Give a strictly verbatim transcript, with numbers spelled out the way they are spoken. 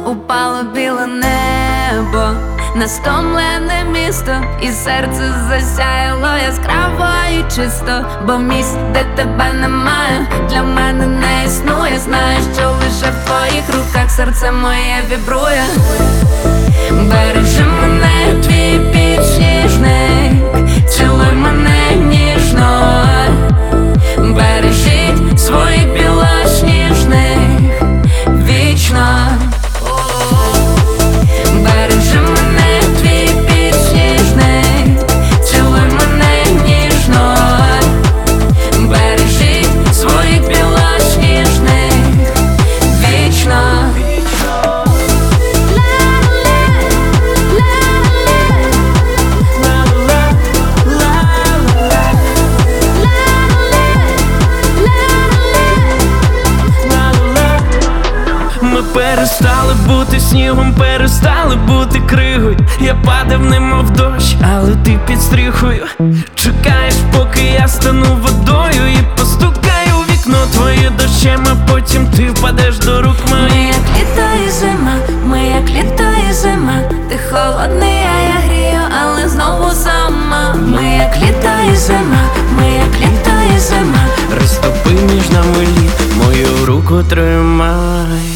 упало біле небо на стомлене місто, і серце засяяло яскраво і чисто. Бо місць, де тебе немає, для мене не існує. Знаєш, що лише в твоїх руках серце моє вібрує. Бережи мене, твій підсніжник, цілуй мене ніжно, бережіть своїх білосніжних вічно. Бережи мене, твій підсніжник, цілуй мене ніжно, бережіть своїх білосніжних вічно. Ми перестали бути снігом, перестали бути кригою. Я падав немов дощ, але ти під стріхою. Чекаєш, поки я стану водою і постукаю у вікно твоє дощем, а потім ти впадеш до рук моїх. Ми як літо і зима, ми як літо і зима. Ти холодний, а я грію, але знову сама. Ми як літо і зима, ми як літо і зима. Розтопи між нами лід, мою руку тримай.